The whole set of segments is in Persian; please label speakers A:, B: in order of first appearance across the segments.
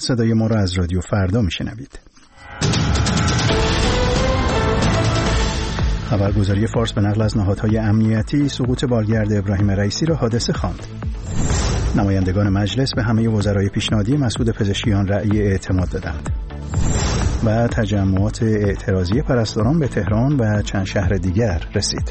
A: صدای ما را از رادیو فردا میشنوید. خبرگزاری فارس به نقل از نهادهای امنیتی سقوط بالگرد ابراهیم رئیسی را حادثه خواند. نمایندگان مجلس به همه وزرای پیشنهادی مسعود پزشکیان رأی اعتماد دادند. و تجمعات اعتراضی پرستاران به تهران و چند شهر دیگر رسید.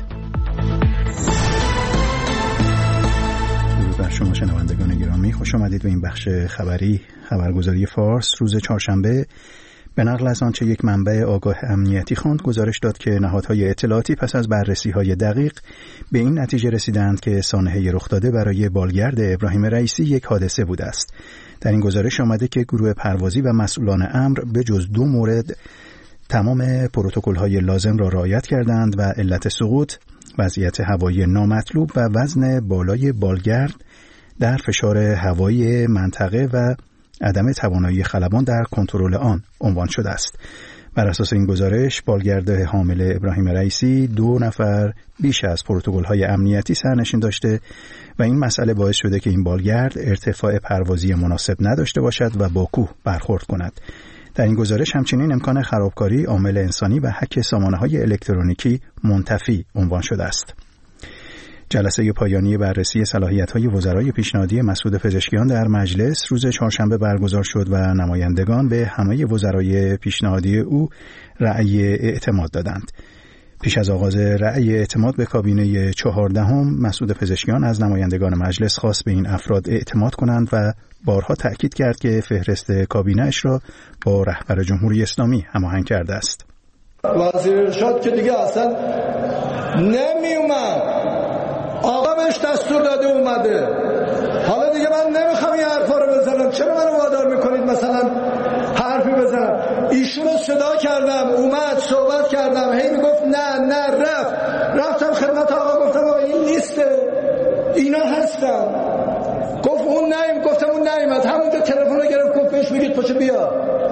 A: درود بر شما شنوندگان گرامی، خوش آمدید به این بخش خبری خبرگزاری فارس. روز چهارشنبه به نقل از آنچه یک منبع آگاه امنیتی خواند گزارش داد که نهادهای اطلاعاتی پس از بررسی‌های دقیق به این نتیجه رسیدند که سانحه رخ داده برای بالگرد ابراهیم رئیسی یک حادثه بوده است. در این گزارش آمده که گروه پروازی و مسئولان امر به جز 2 مورد تمام پروتکل‌های لازم را رعایت کردند و علت سقوط وضعیت هوایی نامطلوب و وزن بالای بالگرد در فشار هوایی منطقه و عدم توانایی خلبان در کنترل آن عنوان شده است. بر اساس این گزارش بالگرد حامل ابراهیم رئیسی 2 نفر بیش از پروتکل‌های امنیتی سرنشین داشته و این مسئله باعث شده که این بالگرد ارتفاع پروازی مناسب نداشته باشد و با کوه برخورد کند. در این گزارش همچنین امکان خرابکاری، عامل انسانی و هک سامانه‌های الکترونیکی منتفی عنوان شده است. جلسه پایانی بررسی صلاحیت‌های وزرای پیشنهادی مسعود پزشکیان در مجلس روز چهارشنبه برگزار شد و نمایندگان به همه وزرای پیشنهادی او رأی اعتماد دادند. پیش از آغاز رأی اعتماد به کابینه 14 مسعود پزشکیان از نمایندگان مجلس خواست به این افراد اعتماد کنند و بارها تأکید کرد که فهرست کابینه‌اش را با رهبر جمهوری اسلامی هماهنگ کرده است.
B: وزیر ارشاد که دیگه اصلا نمیومد، آقا بهش دستور داده اومده. حالا دیگه من نمیخوام این حرفا رو بزنم، چرا منو وادار میکنید مثلا حرفی بزنم؟ ایشون رو صدا کردم، اومد صحبت کردم، هی میگفت نه رفتم خدمت آقا گفتم آقا این نیسته، اینا هستن. گفت اون نیم، گفتم اون نیومد. همونجا تلفن رو گرفت گفت بهش بگید پاشو بیا.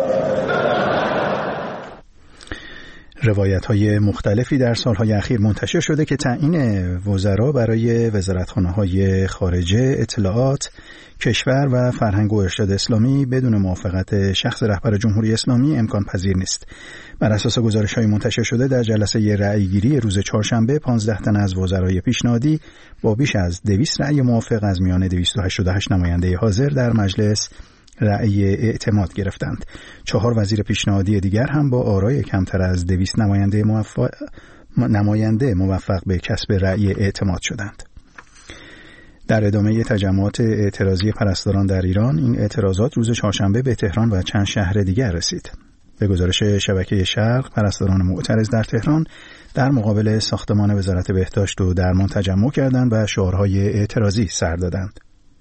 A: روایت‌های مختلفی در سالهای اخیر منتشر شده که تعیین وزرا برای وزارتخانه‌های خارجه، اطلاعات، کشور و فرهنگ و ارشاد اسلامی بدون موافقت شخص رهبر جمهوری اسلامی امکان پذیر نیست. بر اساس گزارش‌های منتشر شده در جلسه رأی‌گیری روز چهارشنبه 15 تن از وزرای پیشنهادی با بیش از 200 رأی موافق از میان 288 نماینده حاضر در مجلس رأی اعتماد گرفتند. 4 وزیر پیشنهادی دیگر هم با آرای کمتر از 200 نماینده موفق به کسب رأی اعتماد شدند. در ادامه تجمعات اعتراضی پرستاران در ایران، این اعتراضات روز چهارشنبه به تهران و چند شهر دیگر رسید. به گزارش شبکه شرق، پرستاران معترض در تهران در مقابل ساختمان وزارت بهداشت و درمان تجمع کردند و شعارهای اعتراضی سر دادند.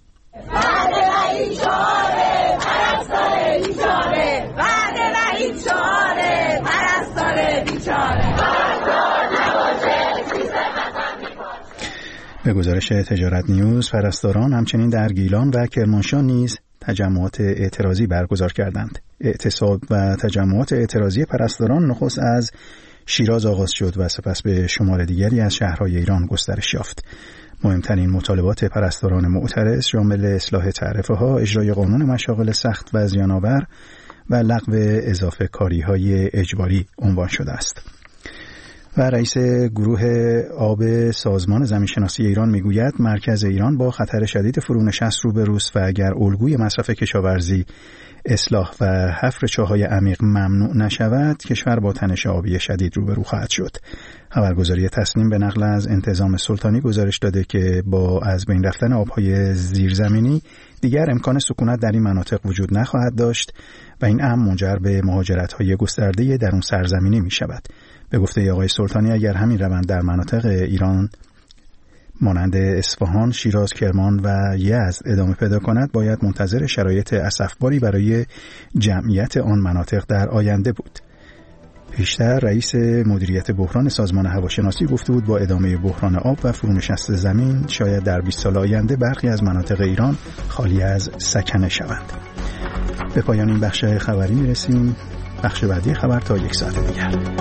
A: به گزارش تجارت نیوز، پرستاران همچنین در گیلان و کرمانشاه نیز تجمعات اعتراضی برگزار کردند. اعتصاب و تجمعات اعتراضی پرستاران نخست از شیراز آغاز شد و سپس به شمال دیگری از شهرهای ایران گسترش یافت. مهمترین مطالبات پرستاران معترض شامل اصلاح تعرفه‌ها، اجرای قانون مشاغل سخت و زیان‌آور و لغو اضافه کاری‌های اجباری عنوان شده است. و رئیس گروه آب سازمان زمینشناسی ایران میگوید مرکز ایران با خطر شدید فرونشست روبروست و اگر الگوی مصرف کشاورزی، اصلاح و حفر چاه‌های عمیق ممنوع نشود، کشور با تنش آبی شدید روبرو خواهد شد. خبرگزاری تصنیم به نقل از انتظام سلطانی گزارش داده که با از بین رفتن آب‌های زیرزمینی دیگر امکان سکونت در این مناطق وجود نخواهد داشت و این امر منجر به مهاجرت‌های گسترده درون سرزمینی می‌شود. به گفته آقای سلطانی اگر همین روند در مناطق ایران مانند اصفهان، شیراز، کرمان و یزد ادامه پیدا کند، باید منتظر شرایط اسفباری برای جمعیت آن مناطق در آینده بود. پیشتر رئیس مدیریت بحران سازمان هواشناسی گفته بود با ادامه بحران آب و فرونشست زمین شاید در 20 سال آینده برخی از مناطق ایران خالی از سکنه شوند. به پایان این بخش خبری میرسیم. بخش بعدی خبر تا 1 ساعت دیگر.